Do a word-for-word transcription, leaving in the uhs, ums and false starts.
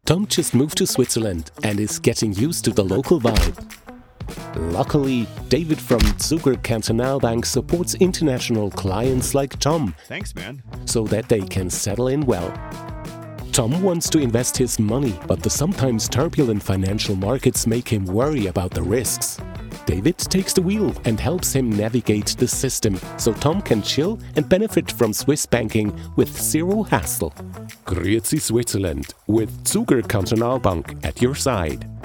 Tom just moved to Switzerland and is getting used to the local vibe. Luckily, David from Zuger Kantonalbank supports international clients like Tom. Thanks, man. So that they can settle in well. Tom wants to invest his money, but the sometimes turbulent financial markets make him worry about the risks. David takes the wheel and helps him navigate the system, so Tom can chill and benefit from Swiss banking with zero hassle. Grüezi Switzerland with Zuger Kantonalbank at your side.